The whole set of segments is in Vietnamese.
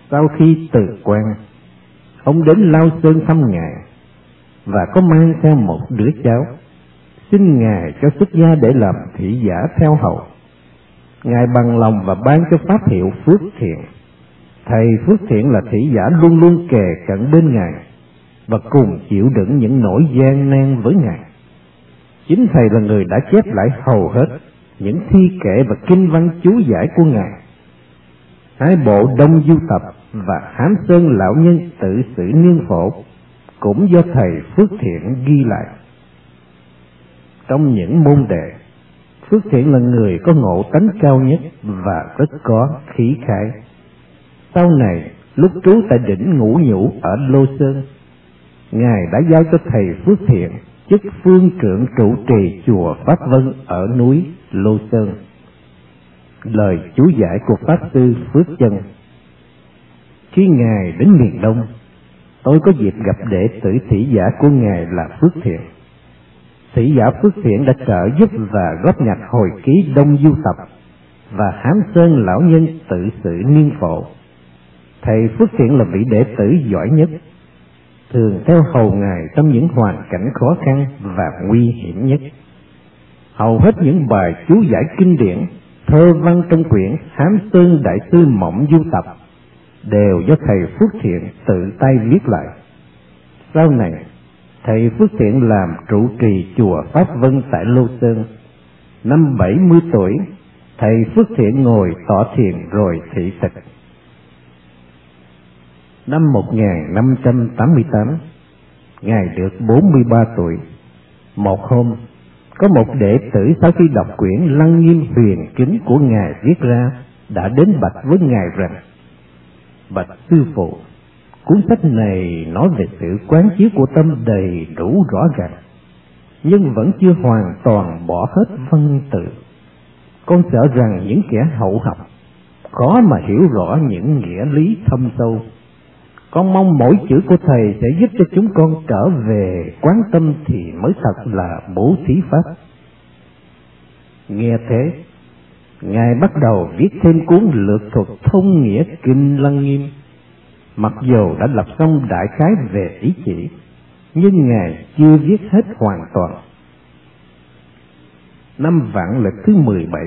Sau khi từ quan, ông đến Lao Sơn thăm Ngài và có mang theo một đứa cháu, xin Ngài cho xuất gia để làm thị giả theo hầu. Ngài bằng lòng và ban cho pháp hiệu Phước Thiện. Thầy Phước Thiện là thị giả luôn luôn kề cận bên Ngài và cùng chịu đựng những nỗi gian nan với Ngài. Chính thầy là người đã chép lại hầu hết những thi kệ và kinh văn chú giải của Ngài. Hai bộ Đông Du Tập và Hám Sơn Lão Nhân Tự Sự Niên Phổ cũng do thầy Phước Thiện ghi lại. Trong những môn đệ, Phước Thiện là người có ngộ tánh cao nhất và rất có khí khái. Sau này, lúc trú tại đỉnh Ngũ Nhũ ở Lô Sơn, Ngài đã giao cho thầy Phước Thiện chức phương trưởng trụ trì chùa Pháp Vân ở núi Lô Sơn. Lời chú giải của Pháp Sư Phước Chân: khi Ngài đến miền Đông, tôi có dịp gặp đệ tử thị giả của Ngài là Phước Thiện. Thị giả Phước Thiện đã trợ giúp và góp nhặt hồi ký Đông Du Tập và Hám Sơn Lão Nhân Tự Sự Niên Phổ. Thầy Phước Thiện là vị đệ tử giỏi nhất, thường theo hầu Ngài trong những hoàn cảnh khó khăn và nguy hiểm nhất. Hầu hết những bài chú giải kinh điển, thơ văn trong quyển Hám Sơn Đại Sư Mộng Du Tập đều do thầy Phước Thiện tự tay viết lại. Sau này, thầy Phước Thiện làm trụ trì chùa Pháp Vân tại Lô Sơn. Năm 70 tuổi, thầy Phước Thiện ngồi tọa thiền rồi thị tịch. Năm 1588, Ngài được 43 tuổi. Một hôm, có một đệ tử sau khi đọc quyển Lăng Nghiêm Huyền Kính của Ngài viết ra đã đến bạch với Ngài rằng: bạch sư phụ, cuốn sách này nói về sự quán chiếu của tâm đầy đủ rõ ràng, nhưng vẫn chưa hoàn toàn bỏ hết văn tự. Con sợ rằng những kẻ hậu học khó mà hiểu rõ những nghĩa lý thâm sâu. Con mong mỗi chữ của thầy sẽ giúp cho chúng con trở về quán tâm thì mới thật là bố thí pháp. Nghe thế, Ngài bắt đầu viết thêm cuốn lược thuật thông nghĩa kinh Lăng Nghiêm. Mặc dù đã lập xong đại khái về ý chỉ, nhưng Ngài chưa viết hết hoàn toàn. Năm Vạn Lịch thứ 17,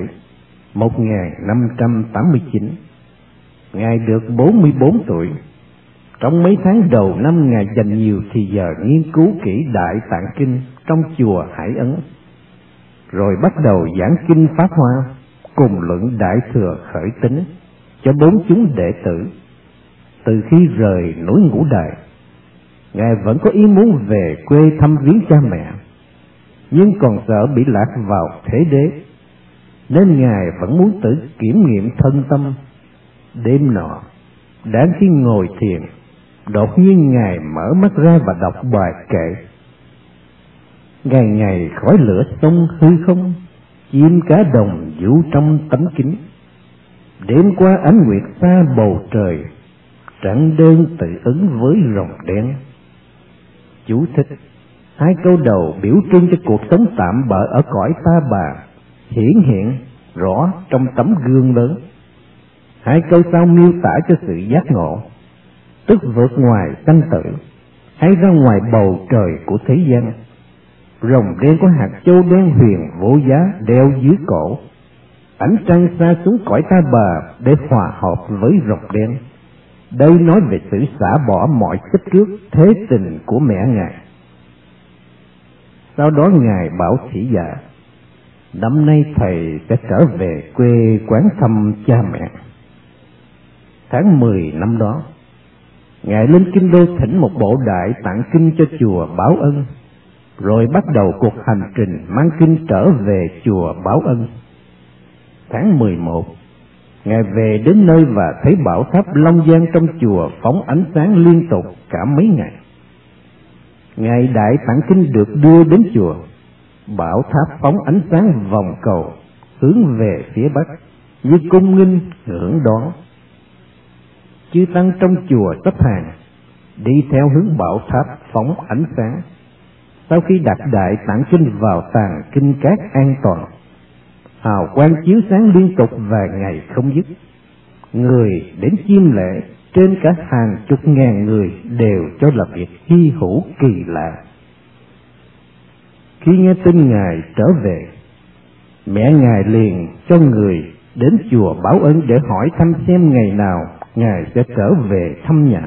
1589, Ngài được 44 tuổi. Trong mấy tháng đầu năm, Ngài dành nhiều thì giờ nghiên cứu kỹ Đại Tạng Kinh trong chùa Hải Ấn, rồi bắt đầu giảng kinh Pháp Hoa cùng luận Đại Thừa Khởi Tính cho 4 chúng đệ tử. Từ khi rời núi Ngũ Đài, Ngài vẫn có ý muốn về quê thăm viếng cha mẹ, nhưng còn sợ bị lạc vào thế đế, nên Ngài vẫn muốn tự kiểm nghiệm thân tâm. Đêm nọ, đáng khi ngồi thiền, đột nhiên Ngài mở mắt ra và đọc bài kệ: ngày ngày khói lửa sông hư không, chim cá đồng vũ trong tấm kính. Đêm qua ánh nguyệt xa bầu trời, trắng đơn tự ứng với rồng đen. Chú thích: hai câu đầu biểu trưng cho cuộc sống tạm bợ ở cõi ta bà, hiển hiện rõ trong tấm gương lớn. Hai câu sau miêu tả cho sự giác ngộ, tức vượt ngoài sanh tử, hay ra ngoài bầu trời của thế gian. Rồng đen có hạt châu đen huyền vô giá đeo dưới cổ. Ánh trăng xa xuống cõi ta bà để hòa hợp với rồng đen. Đây nói về sự xả bỏ mọi chấp trước thế tình của mẹ Ngài. Sau đó Ngài bảo thị giả: năm nay thầy sẽ trở về quê quán thăm cha mẹ. Tháng 10 năm đó, Ngài lên Kinh Đô thỉnh một bộ Đại Tạng Kinh cho chùa Báo Ân, rồi bắt đầu cuộc hành trình mang kinh trở về chùa Báo Ân. Tháng 11, Ngài về đến nơi và thấy bảo tháp Long Giang trong chùa phóng ánh sáng liên tục cả mấy ngày. Ngày Đại Tạng Kinh được đưa đến chùa, bảo tháp phóng ánh sáng vòng cầu hướng về phía bắc như cung nghinh hưởng đón. Chư tăng trong chùa xếp hàng đi theo hướng bảo tháp phóng ánh sáng. Sau khi đặt Đại Tạng Kinh vào tàng kinh cát an toàn, hào quang chiếu sáng liên tục vài ngày không dứt. Người đến chiêm lễ trên cả hàng chục ngàn người đều cho là việc hy hữu kỳ lạ. Khi nghe tin Ngài trở về, mẹ Ngài liền cho người đến chùa Báo Ân để hỏi thăm xem ngày nào Ngài sẽ trở về thăm nhà.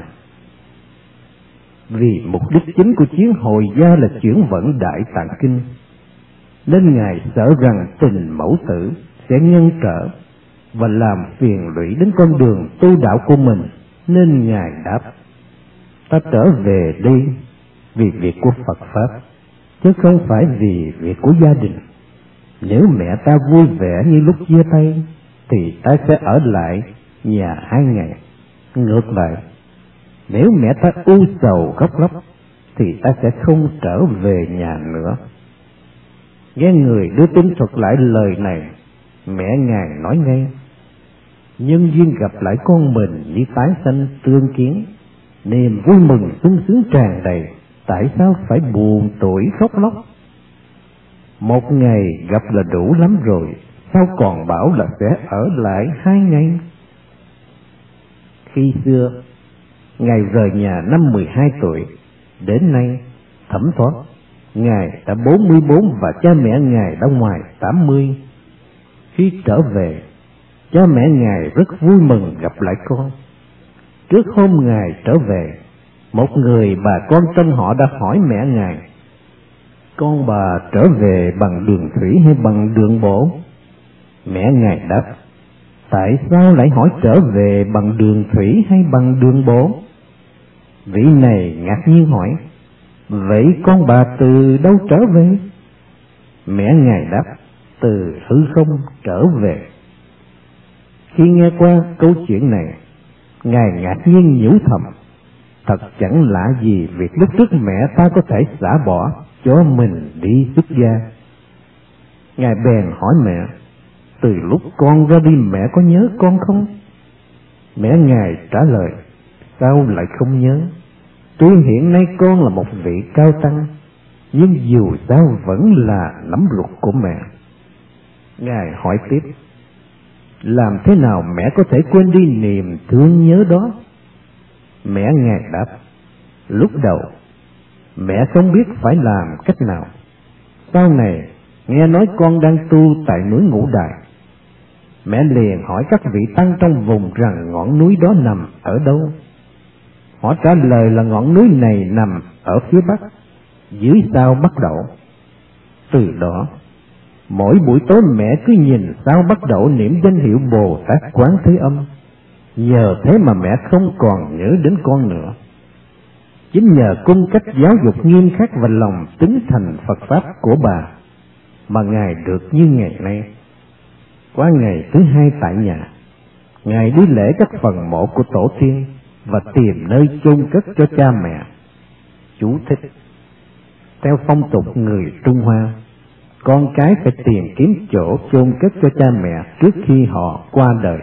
Vì mục đích chính của chuyến hồi gia là chuyển vận Đại Tạng Kinh, nên Ngài sợ rằng Tình Mẫu Tử sẽ ngăn trở và làm phiền lụy đến con đường tu đạo của mình, nên Ngài đáp: ta trở về đi vì việc của Phật Pháp, chứ không phải vì việc của gia đình. Nếu mẹ ta vui vẻ như lúc chia tay, thì ta sẽ ở lại nhà 2 ngày. Ngược lại, nếu mẹ ta u sầu khóc lóc, thì ta sẽ không trở về nhà nữa. Nghe người đưa tin thuật lại lời này, mẹ Ngài nói ngay: nhân duyên gặp lại con mình như tái sanh tương kiến, niềm vui mừng sung sướng tràn đầy, tại sao phải buồn tủi khóc lóc? Một ngày gặp là đủ lắm rồi, sao còn bảo là sẽ ở lại 2 ngày? Khi xưa, Ngài rời nhà năm 12 tuổi, đến nay thẩm thoát Ngài đã 44 và cha mẹ Ngài đã ngoài 80. Khi trở về, cha mẹ Ngài rất vui mừng gặp lại con. Trước hôm Ngài trở về, một người bà con trong họ đã hỏi mẹ Ngài: con bà trở về bằng đường thủy hay bằng đường bộ? Mẹ Ngài đáp: tại sao lại hỏi trở về bằng đường thủy hay bằng đường bộ? Vị này ngạc nhiên hỏi: vậy con bà từ đâu trở về? Mẹ Ngài đáp: từ hư không trở về. Khi nghe qua câu chuyện này, Ngài ngạc nhiên nhủ thầm: thật chẳng lạ gì việc lúc trước mẹ ta có thể xả bỏ cho mình đi xuất gia. Ngài bèn hỏi mẹ: từ lúc con ra đi mẹ có nhớ con không? Mẹ Ngài trả lời: sao lại không nhớ? Tuy hiện nay con là một vị cao tăng, nhưng dù sao vẫn là nắm ruột của mẹ. Ngài hỏi tiếp: làm thế nào mẹ có thể quên đi niềm thương nhớ đó? Mẹ Ngài đáp: lúc đầu mẹ không biết phải làm cách nào. Sau này nghe nói con đang tu tại núi Ngũ Đài, mẹ liền hỏi các vị tăng trong vùng rằng ngọn núi đó nằm ở đâu. Họ trả lời là ngọn núi này nằm ở phía bắc, dưới sao Bắc Đậu. Từ đó, mỗi buổi tối mẹ cứ nhìn sao Bắc Đậu niệm danh hiệu Bồ Tát Quán Thế Âm. Nhờ thế mà mẹ không còn nhớ đến con nữa. Chính nhờ cung cách giáo dục nghiêm khắc và lòng tín thành Phật Pháp của bà mà Ngài được như ngày nay. Qua ngày thứ 2 tại nhà, Ngài đi lễ các phần mộ của tổ tiên và tìm nơi chôn cất cho cha mẹ. Chú thích: theo phong tục người Trung Hoa, con cái phải tìm kiếm chỗ chôn cất cho cha mẹ trước khi họ qua đời.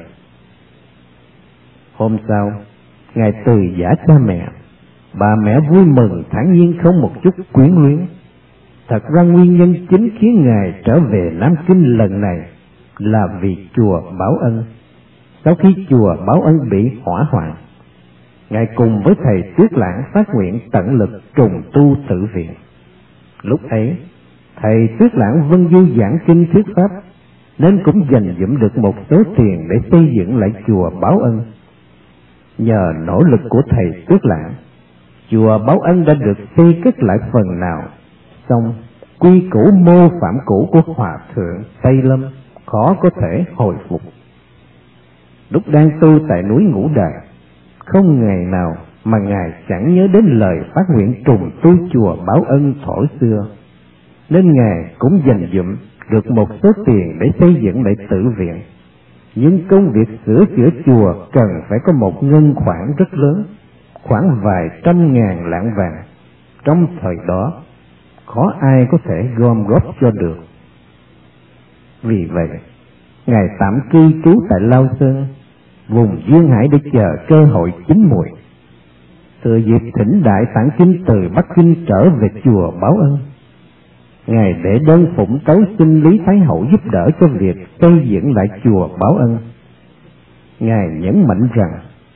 Hôm sau, Ngài từ giả cha mẹ. Bà mẹ vui mừng thản nhiên không một chút quyến luyến. Thật ra nguyên nhân chính khiến Ngài trở về Nam Kinh lần này là vì chùa Báo Ân. Sau khi chùa Báo Ân bị hỏa hoạn, Ngài cùng với thầy Tuyết Lãng phát nguyện tận lực trùng tu tự viện. Lúc ấy, thầy Tuyết Lãng vân du giảng kinh thuyết pháp, nên cũng dành dụm được một số tiền để xây dựng lại chùa Báo Ân. Nhờ nỗ lực của thầy Tuyết Lãng, chùa Báo Ân đã được xây cất lại phần nào, song quy củ mô phạm cũ của Hòa Thượng Tây Lâm khó có thể hồi phục. Lúc đang tu tại núi Ngũ Đài, không ngày nào mà Ngài chẳng nhớ đến lời phát nguyện trùng tu chùa Báo Ân thổ xưa, nên Ngài cũng dành dụm được một số tiền để xây dựng lại tự viện. Nhưng công việc sửa chữa chùa cần phải có một ngân khoản rất lớn, khoảng vài trăm ngàn lạng vàng. Trong thời đó, khó ai có thể gom góp cho được. Vì vậy, Ngài tạm cư trú tại Lao Sơn, vùng duyên hải để chờ cơ hội chín muồi. Thừa dịp thỉnh Đại Tạng Kinh từ Bắc Kinh trở về chùa Báo Ân, Ngài để đơn phụng tấu xin Lý Thái Hậu giúp đỡ cho việc xây dựng lại chùa Báo Ân. Ngài nhấn mạnh rằng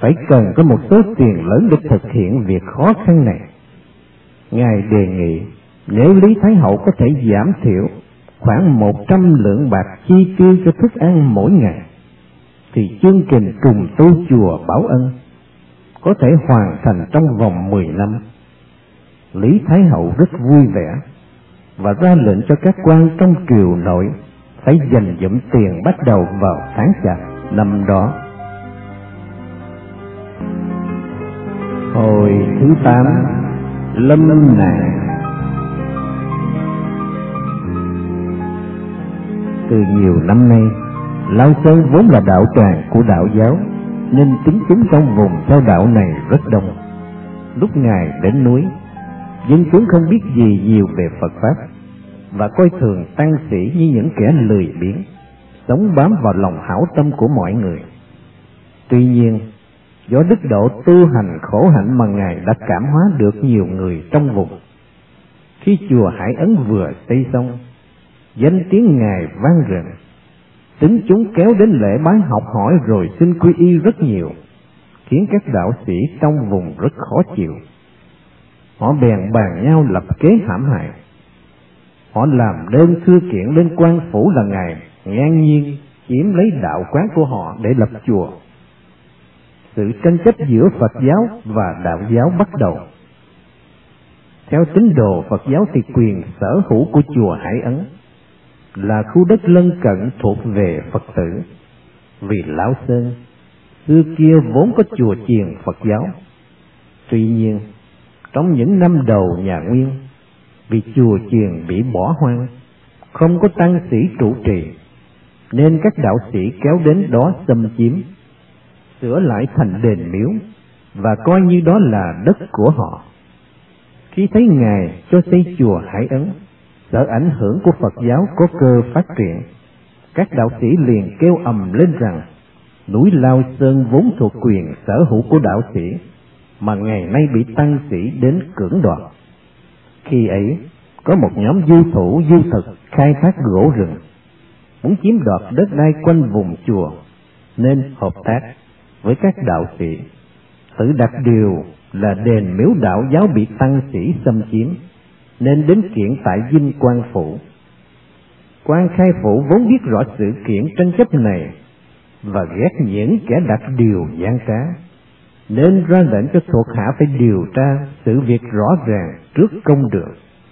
phải cần có một số tiền lớn để thực hiện việc khó khăn này. Ngài đề nghị nếu Lý Thái Hậu có thể giảm thiểu khoảng 100 lượng bạc chi tiêu cho thức ăn mỗi ngày, thì chương trình trùng tu chùa Bảo Ân có thể hoàn thành trong vòng 10 năm. Lý Thái Hậu rất vui vẻ và ra lệnh cho các quan trong triều nội phải dành dụm tiền bắt đầu vào tháng Chạp năm đó. Hồi thứ 8, lâm nạn. Từ nhiều năm nay, Lao Sơn vốn là đạo tràng của đạo giáo, nên tín chúng trong vùng theo đạo này rất đông. Lúc Ngài đến núi, dân chúng không biết gì nhiều về Phật Pháp, và coi thường tăng sĩ như những kẻ lười biếng, sống bám vào lòng hảo tâm của mọi người. Tuy nhiên, do đức độ tu hành khổ hạnh mà Ngài đã cảm hóa được nhiều người trong vùng. Khi chùa Hải Ấn vừa xây xong, danh tiếng Ngài vang rền, tín chúng kéo đến lễ bái học hỏi rồi xin quy y rất nhiều, khiến các đạo sĩ trong vùng rất khó chịu. Họ bèn bàn nhau lập kế hãm hại. Họ làm đơn thư kiện lên quan phủ là Ngài ngang nhiên chiếm lấy đạo quán của họ để lập chùa. Sự tranh chấp giữa Phật giáo và đạo giáo bắt đầu. Theo tín đồ Phật giáo thì quyền sở hữu của chùa Hải Ấn là khu đất lân cận thuộc về Phật tử, vì Lão Sơn xưa kia vốn có chùa chiền Phật giáo. Tuy nhiên, trong những năm đầu nhà Nguyên, vì chùa chiền bị bỏ hoang, không có tăng sĩ trụ trì, nên các đạo sĩ kéo đến đó xâm chiếm, sửa lại thành đền miếu và coi như đó là đất của họ. Khi thấy Ngài cho xây chùa Hải Ấn, sợ ảnh hưởng của Phật giáo có cơ phát triển, các đạo sĩ liền kêu ầm lên rằng núi Lao Sơn vốn thuộc quyền sở hữu của đạo sĩ, mà ngày nay bị tăng sĩ đến cưỡng đoạt. Khi ấy, có một nhóm du thủ du thực khai thác gỗ rừng, muốn chiếm đoạt đất đai quanh vùng chùa, nên hợp tác với các đạo sĩ, tự đặt điều là đền miếu đạo giáo bị tăng sĩ xâm chiếm, nên đến kiện tại Vinh Quan Phủ. Quan Khai Phủ vốn biết rõ sự kiện tranh chấp này và ghét những kẻ đặt điều gian trá, nên ra lệnh cho thuộc hạ phải điều tra sự việc rõ ràng trước công đường.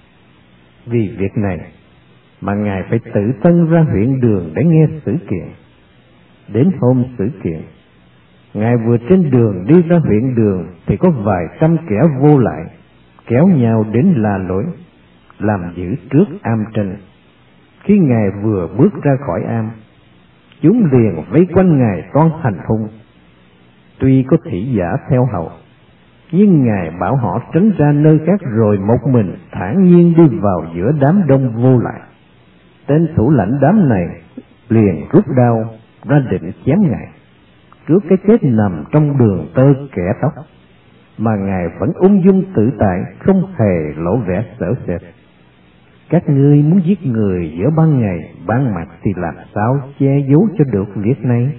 Vì việc này mà Ngài phải tự thân ra huyện đường để nghe xử kiện. Đến hôm xử kiện, Ngài vừa trên đường đi ra huyện đường thì có vài trăm kẻ vô lại kéo nhau đến la lối, làm giữ trước am tranh. Khi Ngài vừa bước ra khỏi am, chúng liền vây quanh Ngài toan hành hung. Tuy có thị giả theo hầu, nhưng Ngài bảo họ tránh ra nơi khác rồi một mình thản nhiên đi vào giữa đám đông vô lại. Tên thủ lãnh đám này liền rút đao ra định chém Ngài, trước cái chết nằm trong đường tơ kẻ tóc, mà Ngài vẫn ung dung tự tại, không hề lộ vẻ sợ sệt. Các ngươi muốn giết người giữa ban ngày, ban mặt thì làm sao che giấu cho được việc này?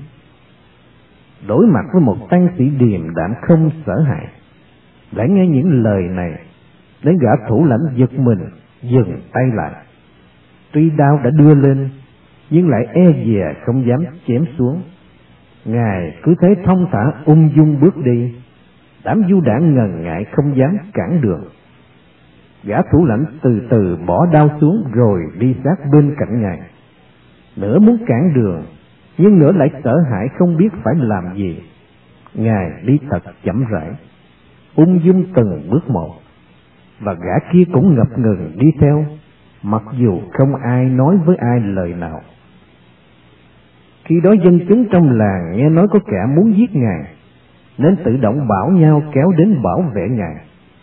Đối mặt với một tăng sĩ điềm đạm không sợ hãi, đã nghe những lời này, đến gã thủ lãnh giật mình dừng tay lại. Tuy đao đã đưa lên, nhưng lại e dè không dám chém xuống. Ngài cứ thế thông thả ung dung bước đi. Đám du đảng ngần ngại không dám cản đường. Gã thủ lãnh từ từ bỏ đao xuống rồi đi sát bên cạnh Ngài. Nửa muốn cản đường, nhưng nửa lại sợ hãi không biết phải làm gì. Ngài đi thật chậm rãi, ung dung từng bước một, và gã kia cũng ngập ngừng đi theo, mặc dù không ai nói với ai lời nào. Khi đó dân chúng trong làng nghe nói có kẻ muốn giết Ngài, nên tự động bảo nhau kéo đến bảo vệ Ngài.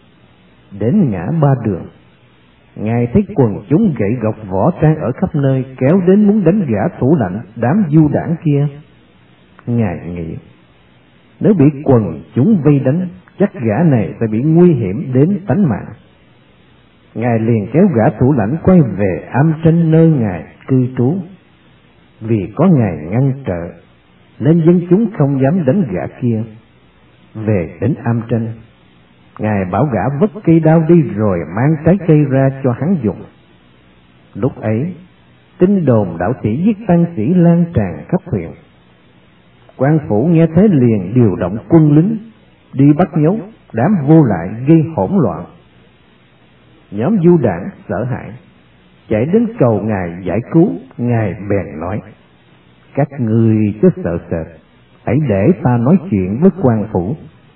Đến ngã ba đường, Ngài thấy quần chúng gậy gộc võ trang ở khắp nơi kéo đến muốn đánh gã thủ lãnh đám du đảng kia. Ngài nghĩ, nếu bị quần chúng vây đánh, chắc gã này sẽ bị nguy hiểm đến tánh mạng. Ngài liền kéo gã thủ lãnh quay về am tranh nơi Ngài cư trú. Vì có Ngài ngăn trở, nên dân chúng không dám đánh gã kia, về đến Am Tranh. Ngài bảo gã vứt cây đao đi rồi mang trái cây ra cho hắn dùng. Lúc ấy, tin đồn đạo sĩ giết tăng sĩ lan tràn khắp huyện. Quan phủ nghe thế liền điều động quân lính đi bắt nhốt đám vô lại gây hỗn loạn. Nhóm du đảng sợ hãi chạy đến cầu ngài giải cứu. Ngài bèn nói: các ngươi chớ sợ sệt, hãy để ta nói chuyện với quan phủ.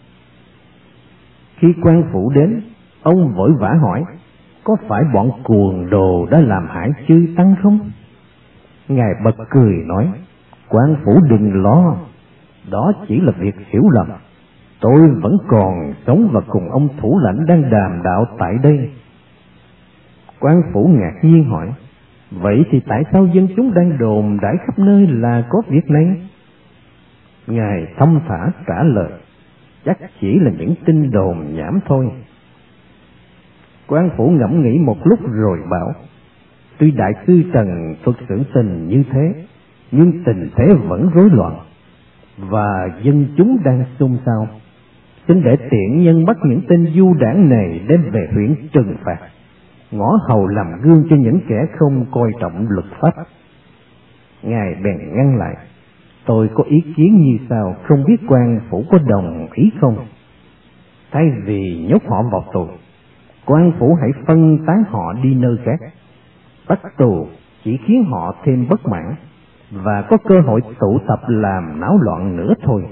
Khi quan phủ đến, ông vội vã hỏi: có phải bọn cuồng đồ đã làm hại chư tăng không? Ngài bật cười nói: quan phủ đừng lo, đó chỉ là việc hiểu lầm. Tôi vẫn còn sống và cùng ông thủ lãnh đang đàm đạo tại đây. Quan phủ ngạc nhiên hỏi: vậy thì tại sao dân chúng đang đồn đãi khắp nơi là có việc này? Ngài thông thả trả lời: chắc chỉ là những tin đồn nhảm thôi. Quan phủ ngẫm nghĩ một lúc rồi bảo: tuy đại sư Trần thuật sự tình như thế, nhưng tình thế vẫn rối loạn và dân chúng đang xôn xao. Xin để tiện nhân bắt những tên du đảng này đem về huyện trừng phạt, ngõ hầu làm gương cho những kẻ không coi trọng luật pháp. Ngài bèn ngăn lại: tôi có ý kiến như sau, không biết quan phủ có đồng ý không? Thay vì nhốt họ vào tù, quan phủ hãy phân tán họ đi nơi khác. Bắt tù chỉ khiến họ thêm bất mãn và có cơ hội tụ tập làm náo loạn nữa thôi.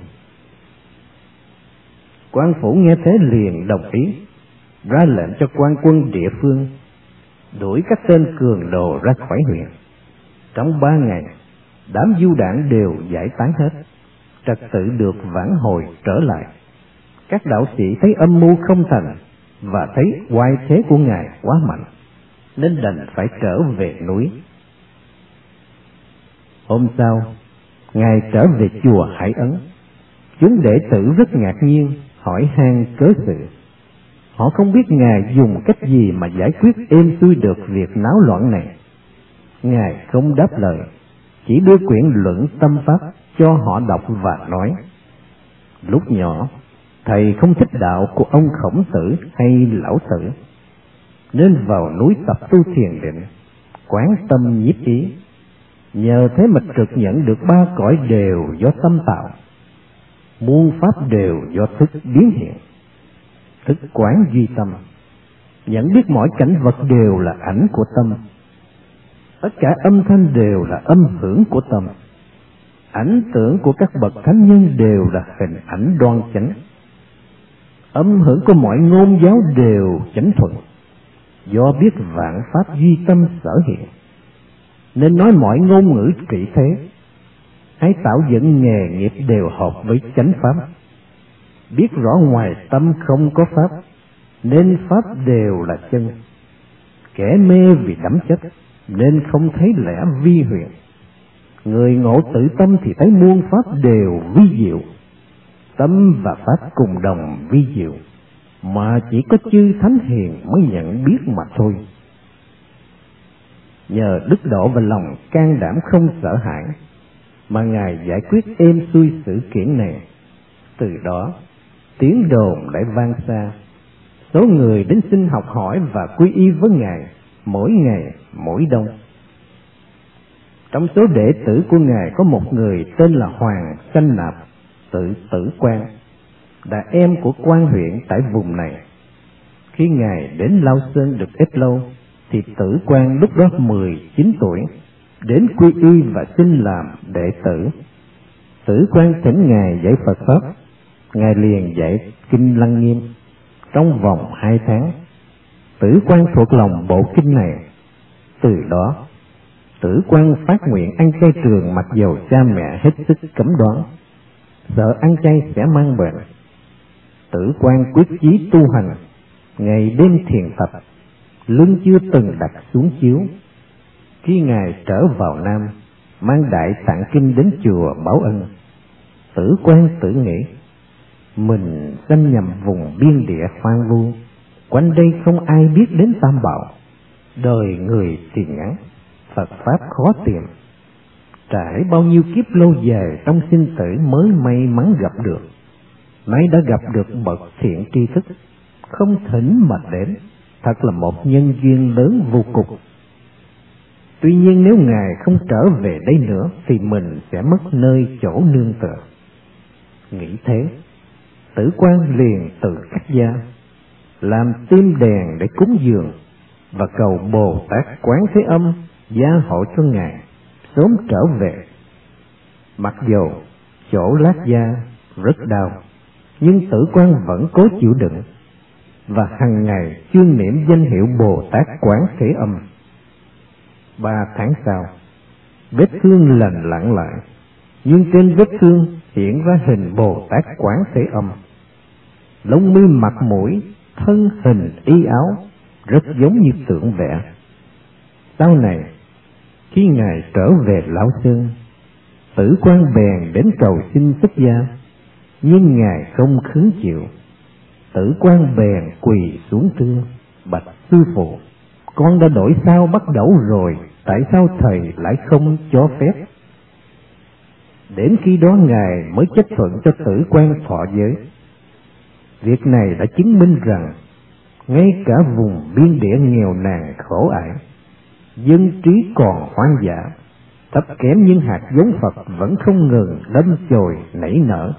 Quan phủ nghe thế liền đồng ý, ra lệnh cho quan quân địa phương đuổi các tên cường đồ ra khỏi huyện. Trong 3 ngày, đám du đảng đều giải tán hết, trật tự được vãn hồi trở lại. Các đạo sĩ thấy âm mưu không thành và thấy oai thế của ngài quá mạnh, nên đành phải trở về núi. Hôm sau, ngài trở về chùa Hải Ấn. Chúng đệ tử rất ngạc nhiên, hỏi han cớ sự. Họ không biết ngài dùng cách gì mà giải quyết êm xuôi được việc náo loạn này. Ngài không đáp lời, chỉ đưa quyển luận tâm pháp cho họ đọc và nói: lúc nhỏ, thầy không thích đạo của ông Khổng Tử hay Lão Tử, nên vào núi tập tu thiền định, quán tâm nhiếp ý. Nhờ thế mà trực nhận được 3 cõi đều do tâm tạo, muôn pháp đều do thức biến hiện. Thức quán duy tâm, nhận biết mọi cảnh vật đều là ảnh của tâm. Tất cả âm thanh đều là âm hưởng của tâm. Ảnh tưởng của các bậc thánh nhân đều là hình ảnh đoan chánh. Âm hưởng của mọi ngôn giáo đều chánh thuận, do biết vạn pháp duy tâm sở hiện, nên nói mọi ngôn ngữ trị thế. Hãy tạo dựng nghề nghiệp đều hợp với chánh pháp. Biết rõ ngoài tâm không có pháp, nên pháp đều là chân. Kẻ mê vì đắm chấp, nên không thấy lẽ vi huyền. Người ngộ tự tâm thì thấy muôn pháp đều vi diệu. Tâm và pháp cùng đồng vi diệu, mà chỉ có chư thánh hiền mới nhận biết mà thôi. Nhờ đức độ và lòng can đảm không sợ hãi mà ngài giải quyết êm xuôi sự kiện này. Từ đó tiếng đồn lại vang xa, số người đến xin học hỏi và quy y với ngài mỗi ngày mỗi đông. Trong số đệ tử của ngài có một người tên là Hoàng Sanh Nạp, tự Tử Quan, là em của quan huyện tại vùng này. Khi ngài đến Lao Sơn được ít lâu thì Tử Quan lúc đó 19 tuổi, đến quy y và xin làm đệ tử. Tử Quan thỉnh ngài dạy Phật pháp, ngài liền dạy kinh Lăng Nghiêm. Trong vòng 2 tháng, Tử Quan thuộc lòng bộ kinh này. Từ đó, Tử Quan phát nguyện ăn chay trường, mặc dầu cha mẹ hết sức cấm đoán, sợ ăn chay sẽ mang bệnh. Tử Quan quyết chí tu hành, ngày đêm thiền tập, lưng chưa từng đặt xuống chiếu. Khi ngài trở vào Nam, mang Đại Tạng Kinh đến chùa báo ân, Tử Quan tự nghĩ: mình sanh nhầm vùng biên địa hoang vu, quanh đây không ai biết đến Tam Bảo. Đời người thì ngắn, Phật pháp khó tìm, trải bao nhiêu kiếp lâu dài trong sinh tử mới may mắn gặp được. nay đã gặp được bậc thiện tri thức, không thỉnh mà đến, thật là một nhân duyên lớn vô cùng. Tuy nhiên nếu Ngài không trở về đây nữa thì mình sẽ mất nơi chỗ nương tựa. Nghĩ thế, Tử Quan liền tự cắt da, làm tim đèn để cúng dường và cầu Bồ Tát Quán Thế Âm gia hộ cho Ngài sớm trở về. Mặc dù chỗ lát da rất đau, nhưng Tử Quan vẫn cố chịu đựng và hằng ngày chuyên niệm danh hiệu Bồ Tát Quán Thế Âm. 3 tháng sau, vết thương lành lặn lại, nhưng trên vết thương hiện ra hình Bồ Tát Quán Thế Âm. Lông mi, mặt mũi, thân hình y áo rất giống như tượng vẽ. Sau này, khi Ngài trở về Lão Sơn, Tử Quan bèn đến cầu xin xuất gia, nhưng Ngài không khứng chịu. Tử Quan bèn quỳ xuống thưa: bạch sư phụ, con đã đổi sao bắt đầu rồi, tại sao thầy lại không cho phép? Đến khi đó Ngài mới chấp thuận cho Tử Quan thọ giới. Việc này đã chứng minh rằng ngay cả vùng biên địa nghèo nàn khổ ải, dân trí còn hoang dã, thấp kém nhưng hạt giống Phật vẫn không ngừng đâm chồi nảy nở.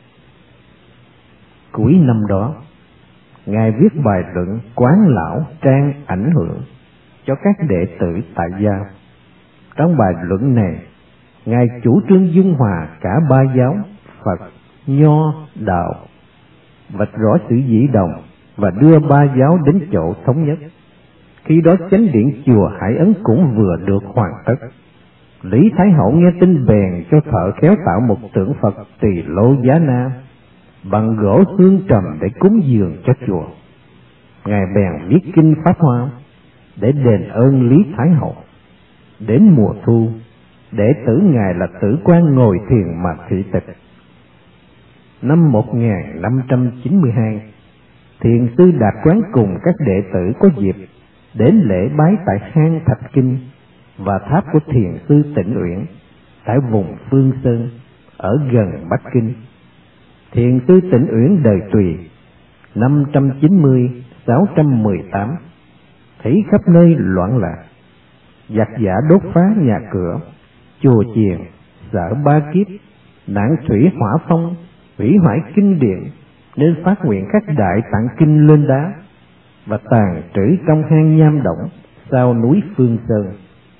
Cuối năm đó, Ngài viết bài luận Quán Lão Trang ảnh hưởng cho các đệ tử tại gia. Trong bài luận này, Ngài chủ trương dung hòa cả 3 giáo Phật, Nho, Đạo, vạch rõ sự dĩ đồng và đưa 3 giáo đến chỗ thống nhất. Khi đó chánh điện chùa Hải Ấn cũng vừa được hoàn tất. Lý Thái Hậu nghe tin bèn cho thợ khéo tạo một tượng Phật Tỳ Lô Giá Na bằng gỗ hương trầm để cúng dường cho chùa. Ngài bèn viết kinh Pháp Hoa để đền ơn Lý Thái Hậu. Đến mùa thu, đệ tử Ngài là Tử Quan ngồi thiền mà thị tịch. Năm 1592, Thiền sư Đạt Quán cùng các đệ tử có dịp đến lễ bái tại hang Thạch Kinh và tháp của Thiền sư Tịnh Uyển tại vùng Phương Sơn ở gần Bắc Kinh. Thiền sư Tịnh Uyển đời Tùy 590-618, thấy khắp nơi loạn lạc, giặc giả đốt phá nhà cửa, chùa chiền, sở ba kiếp, nạn thủy hỏa phong, hủy hoại kinh điển, nên phát nguyện khắc đại tạng kinh lên đá và tàn trữ trong hang Nham Động sau núi Phương Sơn.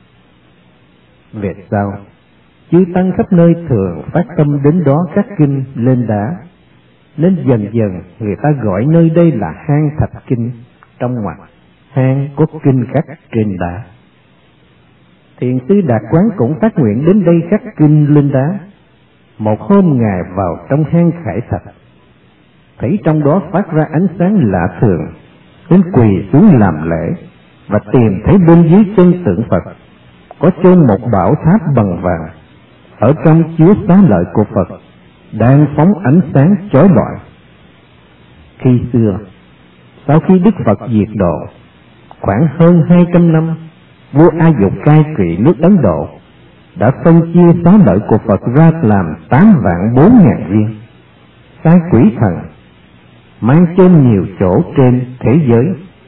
Về sau, chư tăng khắp nơi thường phát tâm đến đó khắc kinh lên đá, nên dần dần người ta gọi nơi đây là hang Thạch Kinh, trong ngoặc hang có kinh khắc trên đá. Thiền sư Đạt Quán cũng phát nguyện đến đây khắc kinh lên đá. Một hôm Ngài vào trong hang Khải Thạch, thấy trong đó phát ra ánh sáng lạ thường, nên quỳ xuống làm lễ và tìm thấy bên dưới chân tượng Phật có chôn một bảo tháp bằng vàng, ở trong chứa xá lợi của Phật đang phóng ánh sáng chói lọi. Khi xưa, sau khi Đức Phật diệt độ, khoảng hơn 200 năm, vua A Dục cai trị nước Ấn Độ đã phân chia xá lợi của Phật ra làm 8.400.000 viên, sai quỷ thần mang trên nhiều chỗ trên thế giới.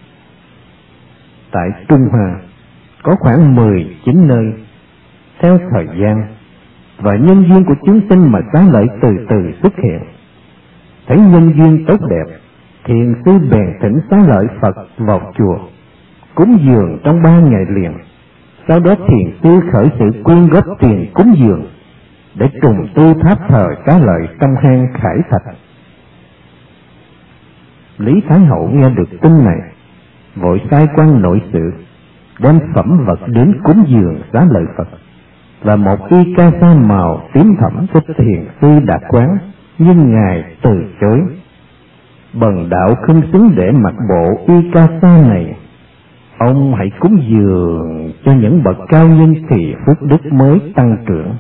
Tại Trung Hoa có khoảng 19 nơi. Theo thời gian và nhân duyên của chúng sinh mà xá lợi từ từ xuất hiện. Thấy nhân duyên tốt đẹp, thiền sư bèn thỉnh xá lợi Phật vào chùa cúng dường trong 3 ngày liền. Sau đó thiền sư khởi sự quyên góp tiền cúng dường để trùng tu tháp thờ xá lợi trong hang Khải Thạch. Lý Thái Hậu nghe được tin này, vội sai quan nội sự đem phẩm vật đến cúng dường xá lợi Phật và một y ca sa màu tím thẫm cho thiền sư Đạt Quán, nhưng Ngài từ chối. Bần đạo không xứng để mặc bộ y ca sa này, ông hãy cúng dường cho những bậc cao nhân thì phước đức mới tăng trưởng.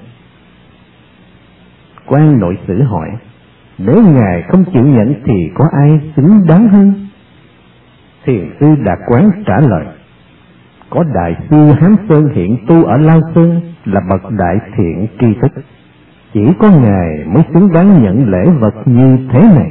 Quan nội sử hỏi: nếu Ngài không chịu nhận thì có ai xứng đáng hơn? Thiền sư Đạt Quán trả lời: có đại sư Hám Sơn hiện tu ở Lao Sơn là bậc đại thiện tri thức, Chỉ có Ngài mới xứng đáng nhận lễ vật như thế này.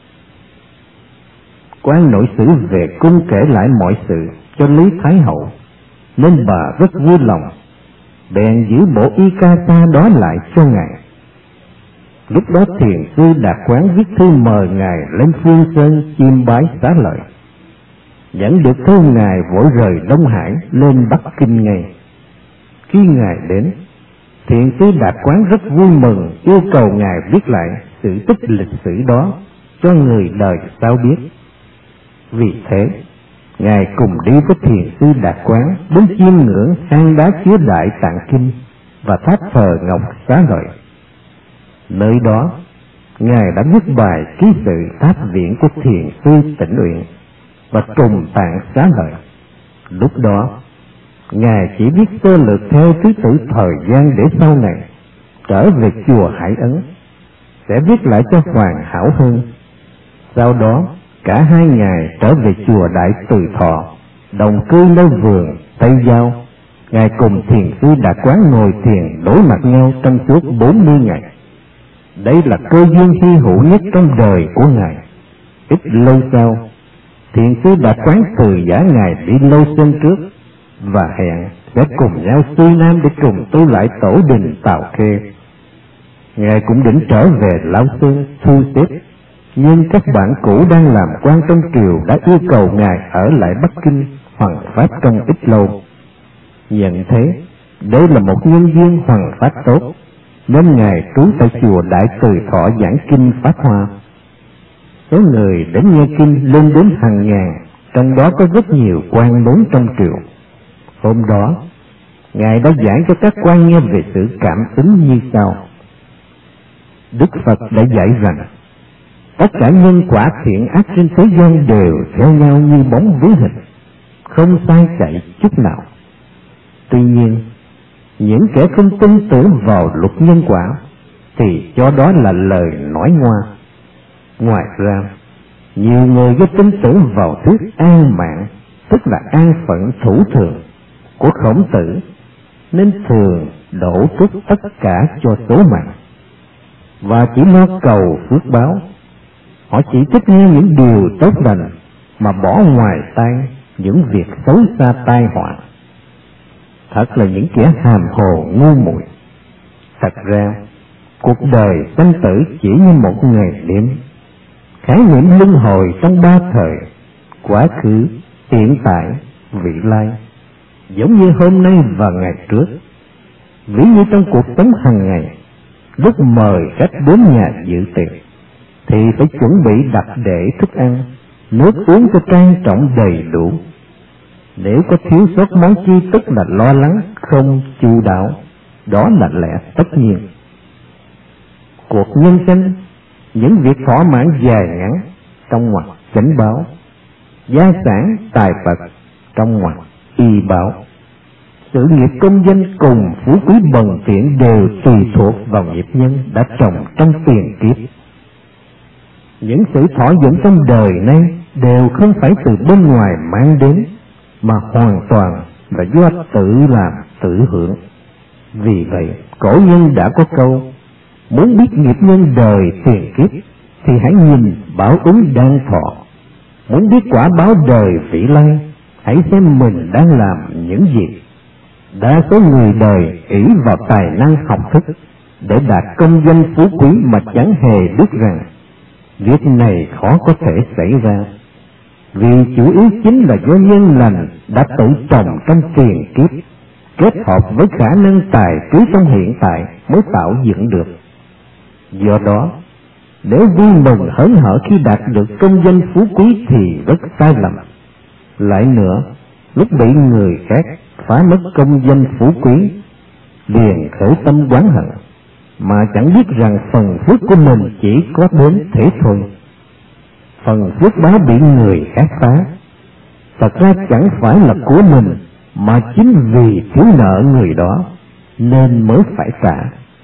Quan nội sử về cung kể lại mọi sự cho Lý Thái Hậu, nên bà rất vui lòng, bèn giữ bộ y ca sa đó lại cho Ngài. Lúc đó thiền sư Đạt Quán viết thư mời Ngài lên Phương Sơn chiêm bái xá lợi. Nhận được thư, Ngài vội rời Đông Hải lên Bắc Kinh ngay. Khi Ngài đến, thiền sư Đạt Quán rất vui mừng, yêu cầu Ngài viết lại sự tích lịch sử đó cho người đời sao biết. Vì thế, Ngài cùng đi với thiền sư Đạt Quán đến chiêm ngưỡng hang đá chứa Đại Tạng Kinh và tháp thờ ngọc Xá Lợi. Nơi đó, Ngài đã viết bài ký sự tháp viện của thiền sư Tịnh Uyển và trùng tạng Xá Lợi. Lúc đó, Ngài chỉ viết sơ lược theo thứ tự thời gian để sau này trở về chùa Hải Ấn, sẽ viết lại cho hoàn hảo hơn. Sau đó, cả hai Ngài trở về chùa Đại Từ Thọ, đồng cư nơi vườn Tây Giao. Ngài cùng thiền sư Đạt Quán ngồi thiền đối mặt nhau trong suốt 40 ngày. Đây là cơ duyên hy hữu nhất trong đời của Ngài. Ít lâu sau, thiền sư Đạt Quán từ giả Ngài đi Lâu Sơn trước và hẹn sẽ cùng nhau xuôi Nam để cùng tu lại tổ đình Tào Khê. Ngài cũng định trở về Lão Sơn thu xếp, nhưng các bạn cũ đang làm quan trong triều đã yêu cầu Ngài ở lại Bắc Kinh hoằng pháp trong ít lâu. Nhận thế, đây là một nhân duyên hoằng pháp tốt, nên Ngài trú tại chùa Đại Từ Thọ giảng kinh Pháp Hoa. Số người đến nghe kinh lên đến hàng ngàn, trong đó có rất nhiều quan lớn trong triều. Hôm đó, Ngài đã giảng cho các quan nghe về sự cảm ứng như sau. Đức Phật đã dạy rằng, tất cả nhân quả thiện ác trên thế gian đều theo nhau như bóng với hình, không sai chạy chút nào. Tuy nhiên, những kẻ không tin tưởng vào luật nhân quả thì cho đó là lời nói ngoa. Ngoài ra, nhiều người có tin tưởng vào thuyết an mạng, tức là an phận thủ thường của Khổng Tử, nên thường đổ tuất tất cả cho số mạng và chỉ lo cầu phước báo. Họ chỉ thích nghe những điều tốt lành mà bỏ ngoài tai những việc xấu xa tai họa. Thật là những kẻ hàm hồ ngu muội. Thật ra, cuộc đời sanh tử chỉ như một ngày đêm. Khái niệm luân hồi trong ba thời, quá khứ, hiện tại, vị lai, giống như hôm nay và ngày trước. Ví như trong cuộc sống hàng ngày, lúc mời khách đến nhà dự tiệc thì phải chuẩn bị đặt để thức ăn, nước uống cho trang trọng đầy đủ. Nếu có thiếu sót món chi tức là lo lắng không chu đáo, đó là lẽ tất nhiên. Cuộc nhân sinh, những việc thỏa mãn dài ngắn trong ngoặc chánh báo, gia sản tài vật trong ngoặc y báo, sự nghiệp công danh cùng phú quý bần tiện đều tùy thuộc vào nghiệp nhân đã trồng trong tiền kiếp. Những sự thỏa dụng trong đời này đều không phải từ bên ngoài mang đến, mà hoàn toàn là do tự làm tự hưởng. Vì vậy, cổ nhân đã có câu, muốn biết nghiệp nhân đời tiền kiếp thì hãy nhìn báo ứng đang thọ. Muốn biết quả báo đời vị lai, hãy xem mình đang làm những gì. Đa số người đời ỷ vào tài năng học thức để đạt công danh phú quý mà chẳng hề biết rằng việc này khó có thể xảy ra, vì chủ yếu chính là do nhân lành đã tự trồng trong tiền kiếp, kết hợp với khả năng tài trí trong hiện tại mới tạo dựng được. Do đó, nếu vui mừng hớn hở khi đạt được công danh phú quý thì rất sai lầm. Lại nữa, lúc bị người khác phá mất công danh phú quý, liền khởi tâm oán hận, mà chẳng biết rằng phần phước của mình chỉ có đến thế thôi. Phần phước báo bị người khác phá, thật ra chẳng phải là của mình, mà chính vì thiếu nợ người đó nên mới phải trả.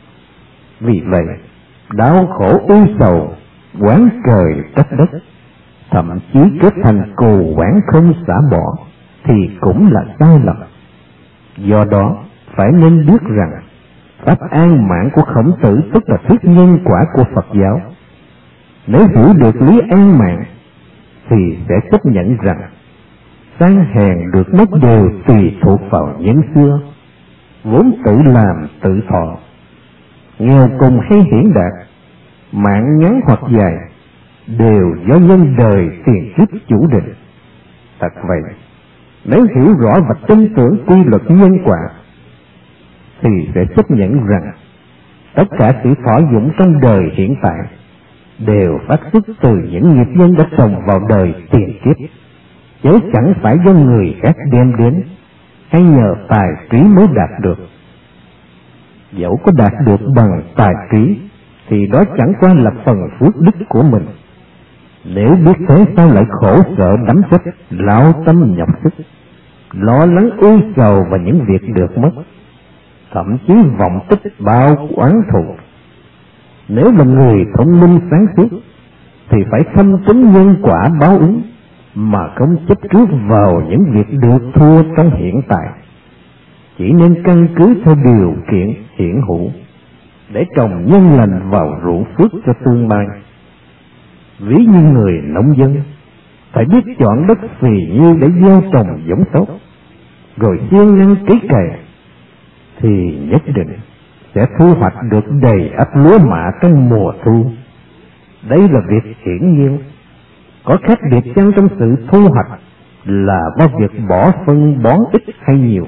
Vì vậy, đau khổ u sầu, oán trời trách đất, thậm chí kết thành cù oán không xả bỏ, thì cũng là sai lầm. Do đó, phải nên biết rằng Pháp an mạng của Khổng Tử tức là thuyết nhân quả của Phật giáo. Nếu hiểu được lý an mạng thì sẽ chấp nhận rằng sang hèn được mất đều tùy thuộc vào nhân xưa, vốn tự làm tự thọ. Nghèo cùng hay hiển đạt, mạng ngắn hoặc dài, đều do nhân đời tiền kiếp chủ định. Thật vậy, nếu hiểu rõ và tin tưởng quy luật nhân quả thì sẽ chấp nhận rằng tất cả sự thọ dụng trong đời hiện tại đều phát xuất từ những nghiệp nhân đã trồng vào đời tiền kiếp, chứ chẳng phải do người khác đem đến hay nhờ tài trí mới đạt được. Dẫu có đạt được bằng tài trí thì đó chẳng qua là phần phước đức của mình. Nếu biết thế sao lại khổ sở đắm chấp, lao tâm nhọc sức, lo lắng ưu sầu và những việc được mất, thậm chí vọng tích bao oán thù. Nếu là người thông minh sáng suốt thì phải thâm tính nhân quả báo ứng, mà không chấp trước vào những việc được thua trong hiện tại. Chỉ nên căn cứ theo điều kiện hiện hữu để trồng nhân lành vào ruộng phước cho tương lai. Ví như người nông dân phải biết chọn đất phì nhiêu để gieo trồng giống tốt, rồi siêng năng cấy cày, thì nhất định sẽ thu hoạch được đầy ắp lúa mạ trong mùa thu. Đây là việc hiển nhiên. Có khác biệt chăng trong sự thu hoạch là do việc bỏ phân bón ít hay nhiều?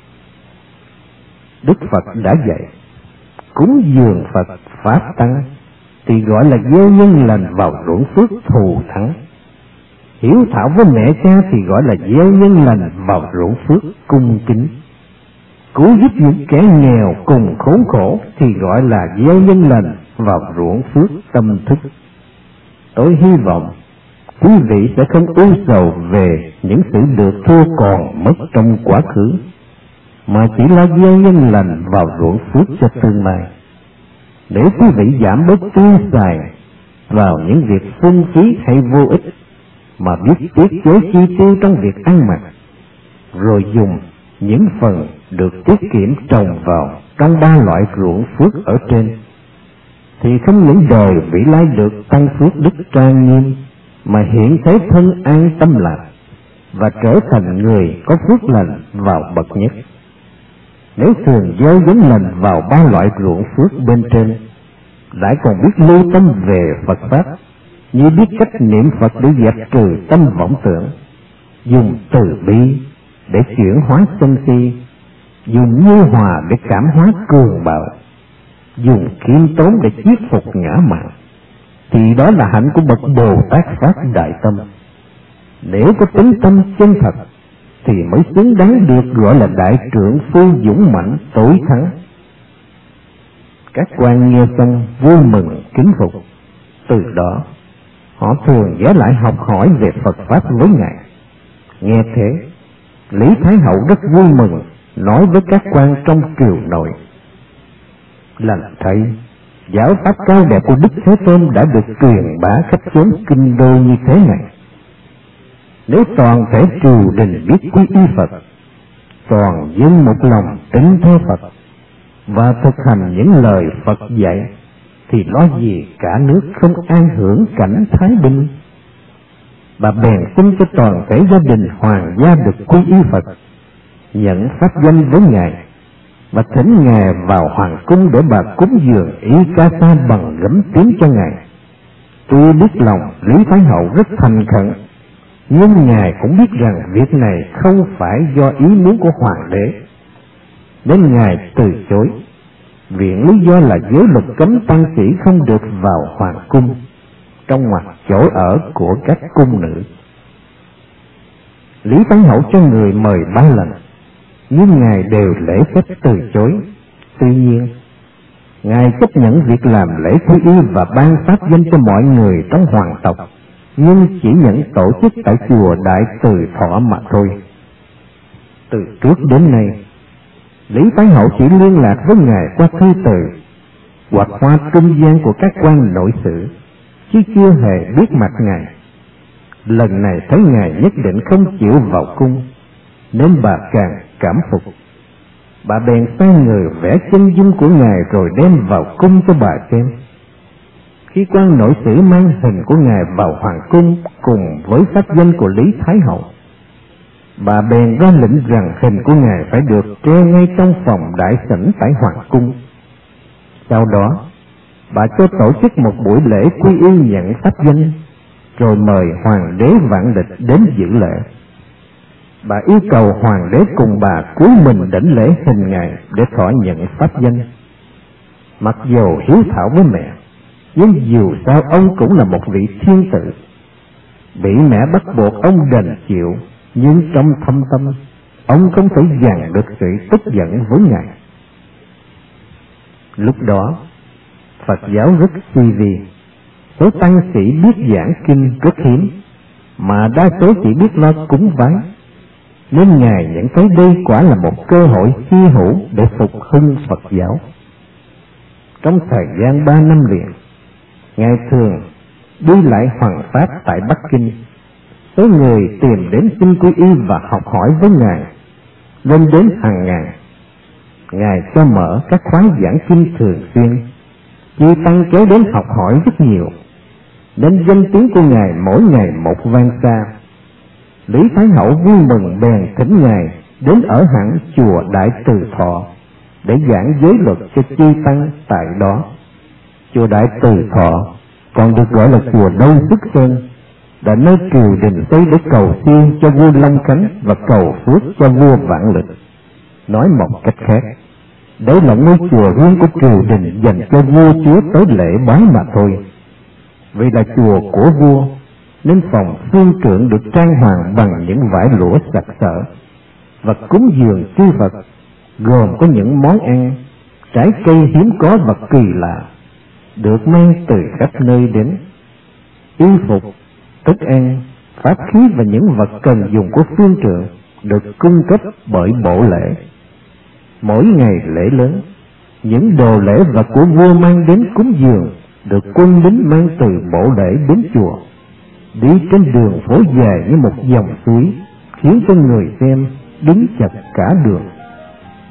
Đức Phật đã dạy, cúng dường Phật Pháp Tăng thì gọi là gieo nhân lành vào ruộng phước thù thắng. Hiếu thảo với mẹ cha thì gọi là gieo nhân lành vào ruộng phước cung kính. Cứu giúp những kẻ nghèo cùng khốn khổ thì gọi là gieo nhân lành vào ruộng phước tâm thức. Tôi hy vọng quý vị sẽ không ưu sầu về những sự được thua còn mất trong quá khứ, mà chỉ lo gieo nhân lành vào ruộng phước cho tương lai. Để quý vị giảm bớt tiêu xài vào những việc phung phí hay vô ích, mà biết tiết chế chi tiêu trong việc ăn mặc, rồi dùng những phần được tiết kiệm trồng vào trong 3 loại ruộng phước ở trên, thì không những đời vị lai được tăng phước đức trang nghiêm, mà hiện thế thân an tâm lạc và trở thành người có phước lành vào bậc nhất. Nếu thường gieo giống lành vào 3 loại ruộng phước bên trên, lại còn biết lưu tâm về Phật Pháp, như biết cách niệm Phật để dẹp trừ tâm vọng tưởng, dùng từ bi để chuyển hóa sân si, dùng nhu hòa để cảm hóa cường bạo, dùng khiêm tốn để chiết phục ngã mạn, thì đó là hạnh của bậc Bồ Tát Phát Đại Tâm. Nếu có tính tâm chân thật thì mới xứng đáng được gọi là đại trượng phu dũng mãnh tối thắng. Các quan nghe xong vui mừng kính phục. Từ đó họ thường ghé lại học hỏi về Phật Pháp với Ngài. Nghe thế, Lý Thái Hậu rất vui mừng, nói với các quan trong triều nội: lành thay, giáo pháp cao đẹp của Đức Thế Tôn đã được truyền bá khắp chốn kinh đô như thế này. Nếu toàn thể triều đình biết quy y Phật, toàn dân một lòng kính theo Phật và thực hành những lời Phật dạy, thì lo gì cả nước không an hưởng cảnh thái bình. Bà bèn xin cho toàn thể gia đình hoàng gia được quy y Phật, nhận pháp danh với Ngài, và thỉnh Ngài vào hoàng cung để bà cúng dường y ca sa bằng gấm tím cho Ngài. Tuy biết lòng Lý Thái Hậu rất thành khẩn, nhưng Ngài cũng biết rằng việc này không phải do ý muốn của hoàng đế, nên Ngài từ chối, viện lý do là giới luật cấm tăng sĩ không được vào hoàng cung trong ngoặc chỗ ở của các cung nữ. Lý Thái Hậu cho người mời 3 lần, nhưng Ngài đều lễ phép từ chối. Tuy nhiên, Ngài chấp nhận việc làm lễ quy y và ban pháp danh cho mọi người trong hoàng tộc, nhưng chỉ nhận tổ chức tại chùa Đại Từ Thọ mà thôi. Từ trước đến nay, Lý Thái Hậu chỉ liên lạc với Ngài qua thư từ hoặc qua trung gian của các quan nội sự, chứ chưa hề biết mặt Ngài. Lần này thấy Ngài nhất định không chịu vào cung, nên bà càng cảm phục. Bà bèn sai người vẽ chân dung của Ngài rồi đem vào cung cho bà xem. Khi quan nội sử mang hình của Ngài vào hoàng cung cùng với pháp danh của Lý Thái Hậu, bà bèn ra lệnh rằng hình của Ngài phải được treo ngay trong phòng đại sảnh tại hoàng cung. Sau đó, bà cho tổ chức một buổi lễ quy y nhận pháp danh, rồi mời hoàng đế Vạn Lịch đến dự lễ. Bà yêu cầu hoàng đế cùng bà cúi mình đảnh lễ hình Ngài để thọ nhận pháp danh. Mặc dù hiếu thảo với mẹ, nhưng dù sao ông cũng là một vị thiên tử. Bị mẹ bắt buộc ông đành chịu, nhưng trong thâm tâm, ông không thể dằn được sự tức giận với Ngài. Lúc đó, Phật giáo rất suy vi, số tăng sĩ biết giảng kinh rất hiếm, mà đa số chỉ biết lo cúng vái, nên Ngài nhận thấy đây quả là một cơ hội hy hữu để phục hưng Phật giáo. Trong thời gian 3 năm liền, Ngài thường đi lại hoằng pháp tại Bắc Kinh. Số người tìm đến xin quy y và học hỏi với Ngài lên đến hàng ngàn. Ngài cho mở các khóa giảng kinh thường xuyên, chư tăng kéo đến học hỏi rất nhiều, nên danh tiếng của Ngài mỗi ngày một vang xa. Lý Thái Hậu vui mừng bèn thỉnh Ngài đến ở hẳn chùa Đại Từ Thọ để giảng giới luật cho chư tăng tại đó. Chùa Đại Từ Thọ còn được gọi là chùa Đâu Sức Sơn, là nơi triều đình xây để cầu siêu cho vua Long Khánh và cầu phước cho vua Vạn Lịch. Nói một cách khác, đấy là ngôi chùa riêng của triều đình dành cho vua chúa tới lễ bái mà thôi. Vì là chùa của vua, nên phòng phương trượng được trang hoàng bằng những vải lụa sặc sỡ, và cúng dường chư Phật gồm có những món ăn, trái cây hiếm có và kỳ lạ, được mang từ khắp nơi đến. Y phục, thức ăn, pháp khí và những vật cần dùng của phương trượng được cung cấp bởi bộ lễ. Mỗi ngày lễ lớn, những đồ lễ vật của vua mang đến cúng dường được quân lính mang từ bộ lễ đến chùa, đi trên đường phố dài như một dòng suối, khiến cho người xem đứng chật cả đường.